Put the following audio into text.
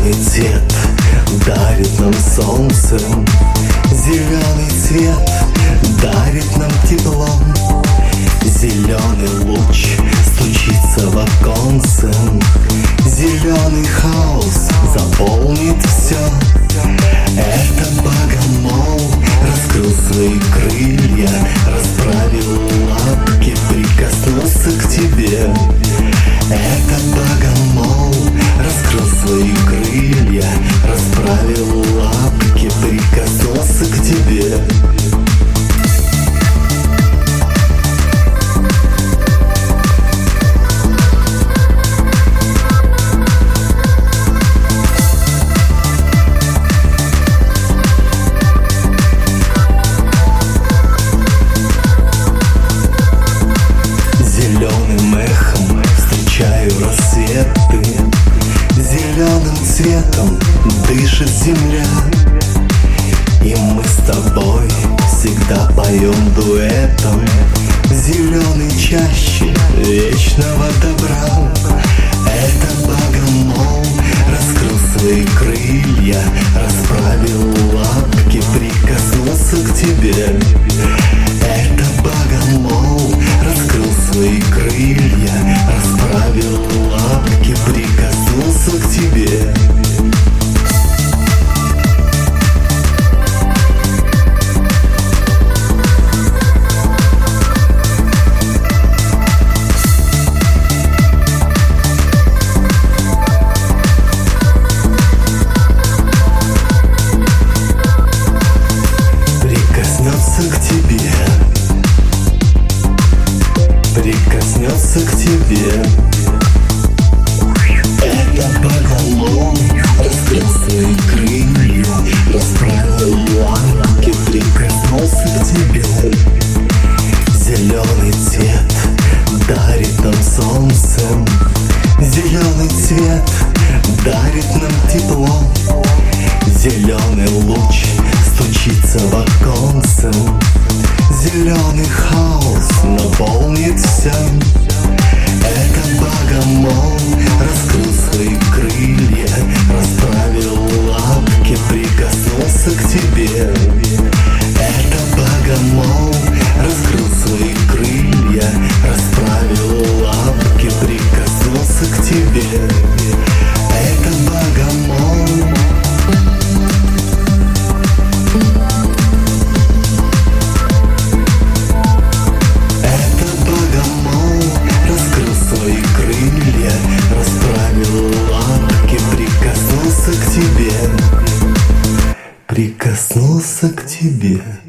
Зеленый цвет дарит нам солнцем, зеленый цвет дарит нам теплом. Зеленый луч стучится в оконце, зеленый хаос заполнит все. Это богомол раскрыл свои крылья, расправил лапки, прикоснулся к тебе. Это богомол раскрыл свои крылья, расправил лапки, прикоснулся к тебе. Рассветы, зеленым цветом дышит земля, и мы с тобой всегда поем дуэтом в зеленой чаще вечного добра. Это богомол раскрыл свои крылья, расправил лапки, прикоснулся к тебе. Это богомол раскрыл свои крылья, расправил лапки, прикоснулся к тебе. Прикоснется к тебе, прикоснется к тебе. Это богомол раскрыл свои крылья, расправил лапки, прикоснулся к тебе. Зеленый цвет дарит нам солнце, зеленый цвет дарит нам тепло. Зеленый луч стучится в оконце, зеленый хаос наполнит все. Это богомол раскрыл свои крылья, расправил лапки, прикоснулся к тебе. Это богомол раскрыл свои крылья, расправил лапки, прикоснулся к тебе. Это богомол. Прикоснулся к тебе.